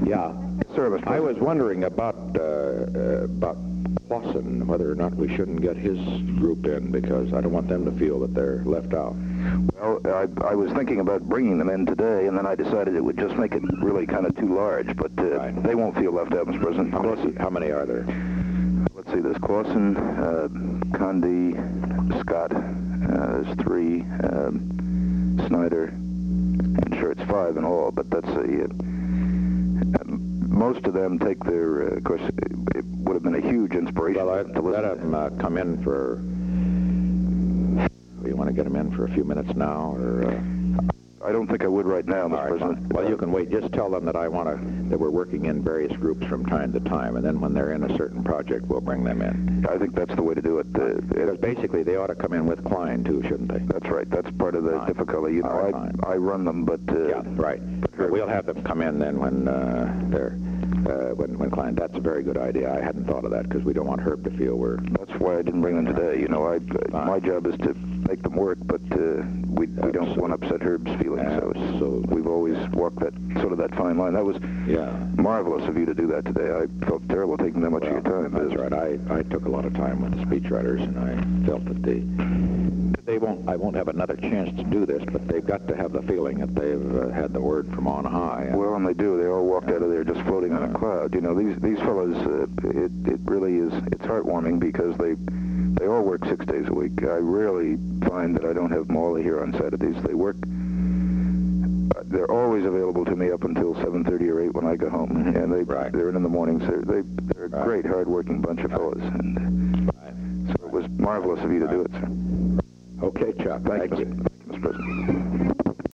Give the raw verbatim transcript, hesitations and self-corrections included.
Yeah. Sir, Mister I was wondering about uh, uh, about Clausen, whether or not we shouldn't get his group in, because I don't want them to feel that they're left out. Well, I, I was thinking about bringing them in today, and then I decided it would just make it really kind of too large, but uh, Right. they won't feel left out, Mister President. How many, how many are there? Let's see, there's Clausen, uh, Condi, Scott, uh, there's three, um, Snyder, and sure, it's five in all, but that's a... Uh, most of them take their, uh, of course, it, it would have been a huge inspiration. Well, to I'd let them uh, come in for... You want to get them in for a few minutes now, or... Uh... I don't think I would right now, Mister Right, President. fine. Well, you can wait. Just tell them that I want to, that we're working in various groups from time to time, and then when they're in a certain project, we'll bring them in. I think that's the way to do it. Uh, Because basically, they ought to come in with Klein, too, shouldn't they? That's right. That's part of the Fine. difficulty. You know, All right, I, fine. I run them, but... Uh, Yeah, right. But we'll have them come in then when uh, they're, uh, when, when Klein. That's a very good idea. I hadn't thought of that, because we don't want Herb to feel we're... That's why I didn't bring them today. You know, I, uh, my job is to make them work, but uh, we, we don't want to upset Herb's feelings. So, so we've always walked that sort of that fine line. That was yeah. marvelous of you to do that today. I felt terrible taking that much Well, of your time. That's right. I, I took a lot of time with the speechwriters, and I felt that they they won't. I won't have another chance to do this, but they've got to have the feeling that they've uh, had the word from on high. Well, and they do. They all walked Yeah. out of there just floating on a cloud. You know, these these fellows. Uh, it it really is. It's heartwarming because they they all work six days a week. I rarely find that I don't have Morley here on Saturdays. They work. Uh, they're always available to me up until seven thirty or eight when I go home, Mm-hmm. and they Right. they're in in the mornings. They're they, they're a Right. great, hard-working bunch of fellows, and Right. so it was marvelous of you to do it, sir. Okay, Chuck. Thank, Thank you, you. Mister Thank you, Mister President.